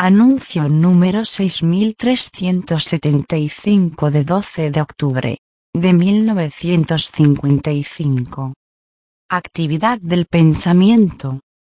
Anuncio número 6375 de 12 de octubre de 1955. Actividad del pensamiento.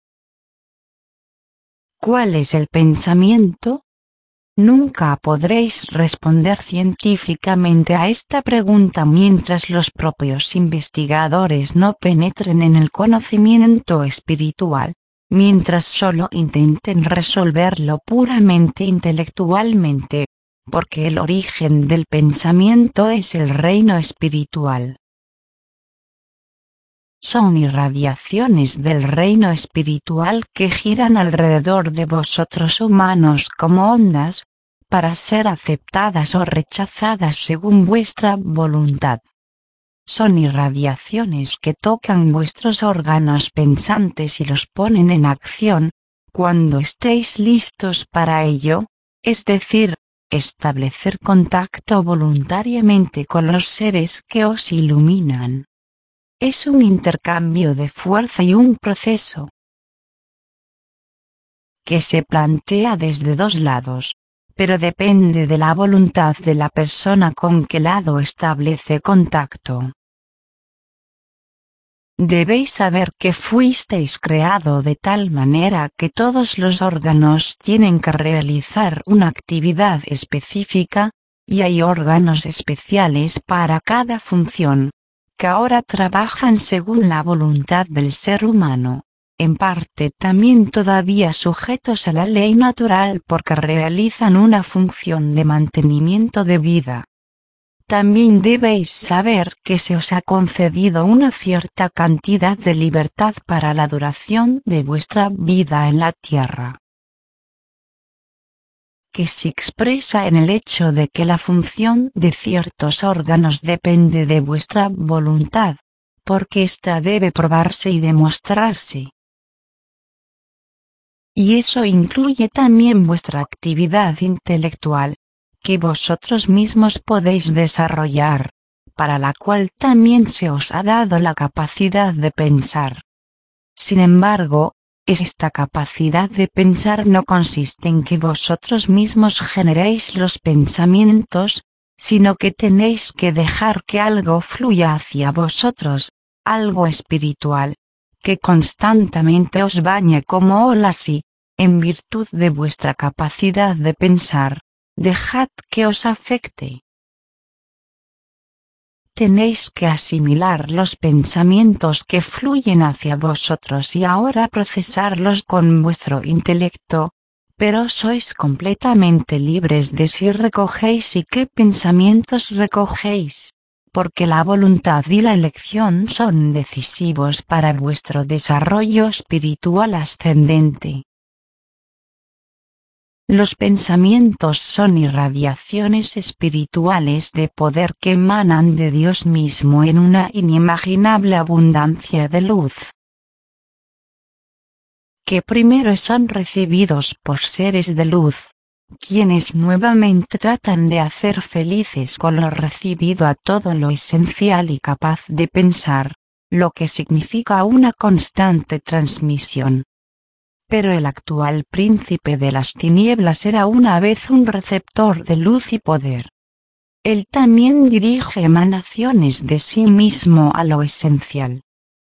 ¿Cuál es el pensamiento? Nunca podréis responder científicamente a esta pregunta mientras los propios investigadores no penetren en el conocimiento espiritual, mientras solo intenten resolverlo puramente intelectualmente, porque el origen del pensamiento es el reino espiritual. Son irradiaciones del reino espiritual que giran alrededor de vosotros humanos como ondas, para ser aceptadas o rechazadas según vuestra voluntad. Son irradiaciones que tocan vuestros órganos pensantes y los ponen en acción, cuando estéis listos para ello, es decir, establecer contacto voluntariamente con los seres que os iluminan. Es un intercambio de fuerza y un proceso que se plantea desde dos lados, pero depende de la voluntad de la persona con qué lado establece contacto. Debéis saber que fuisteis creado de tal manera que todos los órganos tienen que realizar una actividad específica, y hay órganos especiales para cada función, que ahora trabajan según la voluntad del ser humano, en parte también todavía sujetos a la ley natural porque realizan una función de mantenimiento de vida. También debéis saber que se os ha concedido una cierta cantidad de libertad para la duración de vuestra vida en la tierra, que se expresa en el hecho de que la función de ciertos órganos depende de vuestra voluntad, porque ésta debe probarse y demostrarse. Y eso incluye también vuestra actividad intelectual, que vosotros mismos podéis desarrollar, para la cual también se os ha dado la capacidad de pensar. Sin embargo, esta capacidad de pensar no consiste en que vosotros mismos generéis los pensamientos, sino que tenéis que dejar que algo fluya hacia vosotros, algo espiritual, que constantemente os bañe como olas y, en virtud de vuestra capacidad de pensar, dejad que os afecte. Tenéis que asimilar los pensamientos que fluyen hacia vosotros y ahora procesarlos con vuestro intelecto, pero sois completamente libres de si recogéis y qué pensamientos recogéis, porque la voluntad y la elección son decisivos para vuestro desarrollo espiritual ascendente. Los pensamientos son irradiaciones espirituales de poder que emanan de Dios mismo en una inimaginable abundancia de luz, que primero son recibidos por seres de luz, quienes nuevamente tratan de hacer felices con lo recibido a todo lo esencial y capaz de pensar, lo que significa una constante transmisión. Pero el actual príncipe de las tinieblas era una vez un receptor de luz y poder. Él también dirige emanaciones de sí mismo a lo esencial.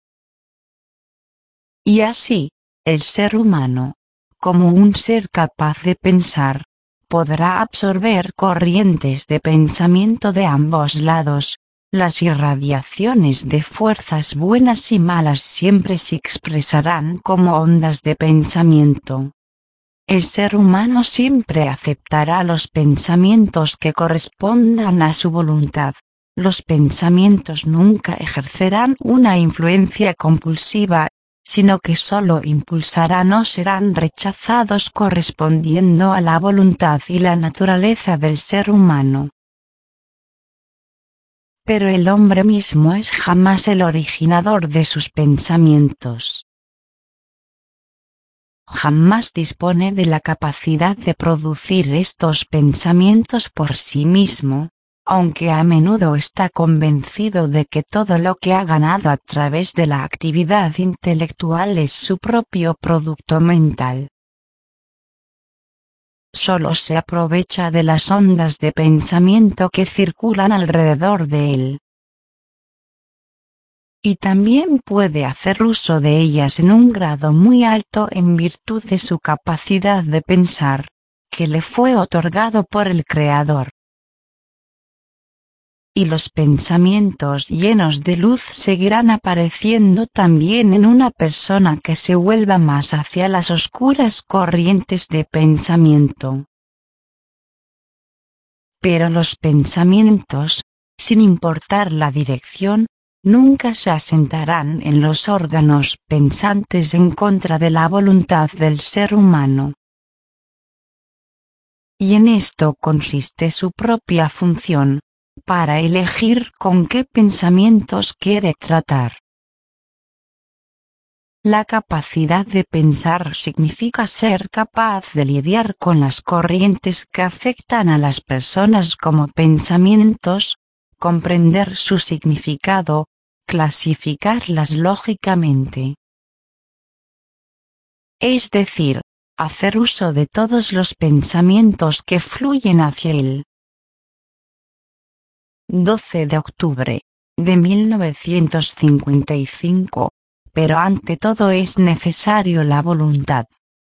Y así, el ser humano, como un ser capaz de pensar, podrá absorber corrientes de pensamiento de ambos lados. Las irradiaciones de fuerzas buenas y malas siempre se expresarán como ondas de pensamiento. El ser humano siempre aceptará los pensamientos que correspondan a su voluntad. Los pensamientos nunca ejercerán una influencia compulsiva, sino que solo impulsarán o serán rechazados correspondiendo a la voluntad y la naturaleza del ser humano. Pero el hombre mismo es jamás el originador de sus pensamientos. Jamás dispone de la capacidad de producir estos pensamientos por sí mismo, aunque a menudo está convencido de que todo lo que ha ganado a través de la actividad intelectual es su propio producto mental. solo se aprovecha de las ondas de pensamiento que circulan alrededor de él. Y también puede hacer uso de ellas en un grado muy alto en virtud de su capacidad de pensar, que le fue otorgado por el Creador. Y los pensamientos llenos de luz seguirán apareciendo también en una persona que se vuelva más hacia las oscuras corrientes de pensamiento. Pero los pensamientos, sin importar la dirección, nunca se asentarán en los órganos pensantes en contra de la voluntad del ser humano. Y en esto consiste su propia función, para elegir con qué pensamientos quiere tratar. La capacidad de pensar significa ser capaz de lidiar con las corrientes que afectan a las personas como pensamientos, comprender su significado, clasificarlas lógicamente. Es decir, hacer uso de todos los pensamientos que fluyen hacia él. 12 de octubre de 1955. Pero ante todo es necesario la voluntad.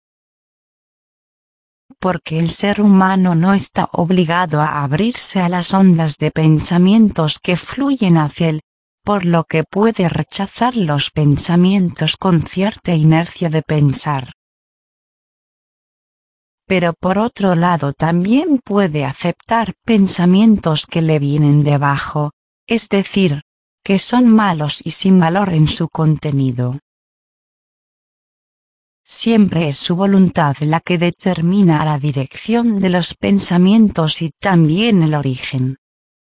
Porque el ser humano no está obligado a abrirse a las ondas de pensamientos que fluyen hacia él, por lo que puede rechazar los pensamientos con cierta inercia de pensar. Pero por otro lado también puede aceptar pensamientos que le vienen de abajo, es decir, que son malos y sin valor en su contenido. Siempre es su voluntad la que determina la dirección de los pensamientos y también el origen.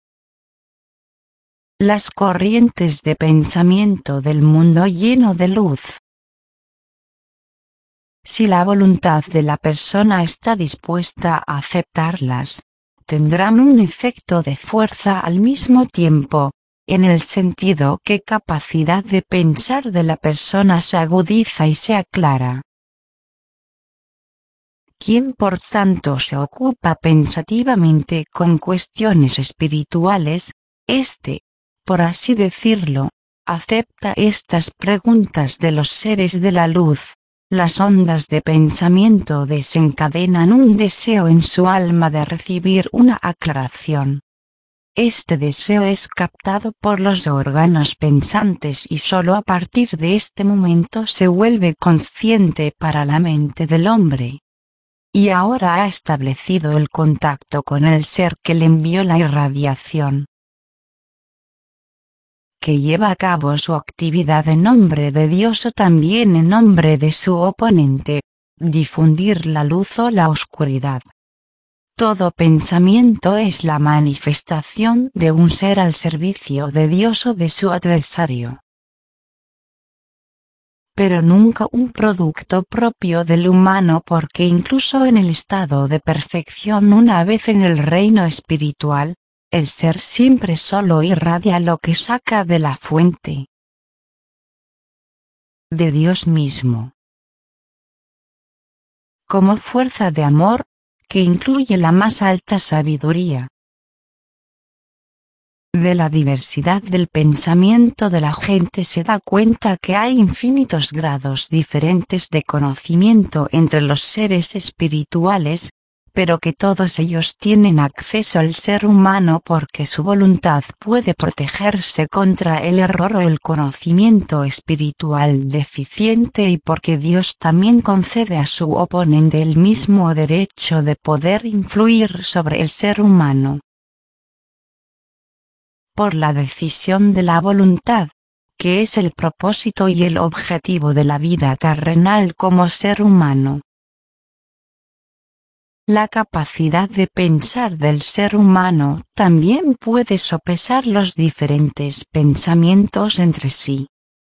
Las corrientes de pensamiento del mundo lleno de luz. Si la voluntad de la persona está dispuesta a aceptarlas, tendrán un efecto de fuerza al mismo tiempo, en el sentido que capacidad de pensar de la persona se agudiza y se aclara. Quien por tanto se ocupa pensativamente con cuestiones espirituales, por así decirlo, acepta estas preguntas de los seres de la luz. Las ondas de pensamiento desencadenan un deseo en su alma de recibir una aclaración. Este deseo es captado por los órganos pensantes y solo a partir de este momento se vuelve consciente para la mente del hombre. Y ahora ha establecido el contacto con el ser que le envió la irradiación, que lleva a cabo su actividad en nombre de Dios o también en nombre de su oponente, difundir la luz o la oscuridad. Todo pensamiento es la manifestación de un ser al servicio de Dios o de su adversario, pero nunca un producto propio del humano, porque incluso en el estado de perfección una vez en el reino espiritual, el ser siempre solo irradia lo que saca de la fuente de Dios mismo, como fuerza de amor, que incluye la más alta sabiduría. De la diversidad del pensamiento de la gente se da cuenta que hay infinitos grados diferentes de conocimiento entre los seres espirituales, pero que todos ellos tienen acceso al ser humano porque su voluntad puede protegerse contra el error o el conocimiento espiritual deficiente y porque Dios también concede a su oponente el mismo derecho de poder influir sobre el ser humano. Por la decisión de la voluntad, que es el propósito y el objetivo de la vida terrenal como ser humano. La capacidad de pensar del ser humano también puede sopesar los diferentes pensamientos entre sí.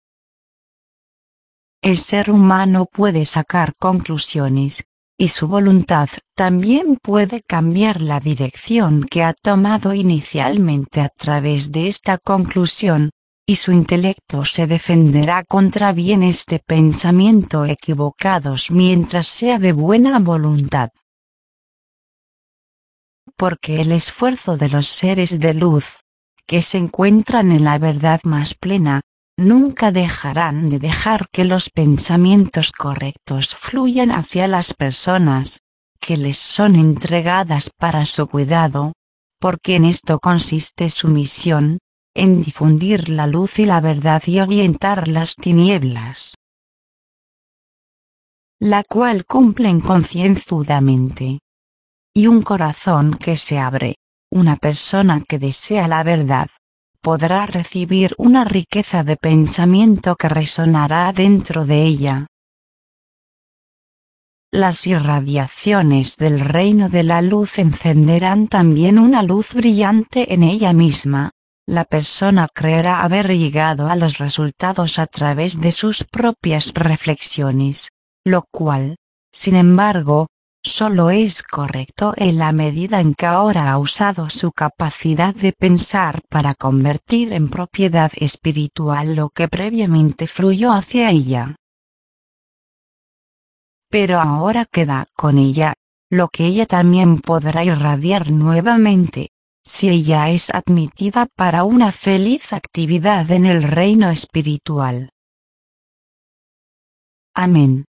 El ser humano puede sacar conclusiones, y su voluntad también puede cambiar la dirección que ha tomado inicialmente a través de esta conclusión, y su intelecto se defenderá contra bienes de pensamiento equivocados mientras sea de buena voluntad. porque el esfuerzo de los seres de luz, que se encuentran en la verdad más plena, nunca dejarán de dejar que los pensamientos correctos fluyan hacia las personas, que les son entregadas para su cuidado, porque en esto consiste su misión, en difundir la luz y la verdad y ahuyentar las tinieblas, la cual cumplen concienzudamente. Y un corazón que se abre, una persona que desea la verdad, podrá recibir una riqueza de pensamiento que resonará dentro de ella. Las irradiaciones del reino de la luz encenderán también una luz brillante en ella misma. La persona creerá haber llegado a los resultados a través de sus propias reflexiones, lo cual, sin embargo, solo es correcto en la medida en que ahora ha usado su capacidad de pensar para convertir en propiedad espiritual lo que previamente fluyó hacia ella. Pero ahora queda con ella, lo que ella también podrá irradiar nuevamente, si ella es admitida para una feliz actividad en el reino espiritual. Amén.